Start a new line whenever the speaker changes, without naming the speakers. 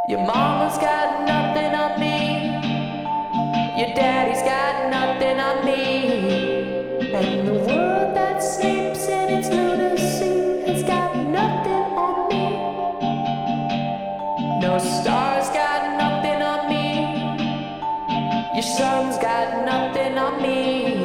Your mama's got nothing on me. Your daddy's got nothing on me. And the world that sleeps in its lunacy has got nothing on me. No star's got nothing on me. Your sun's got nothing on me.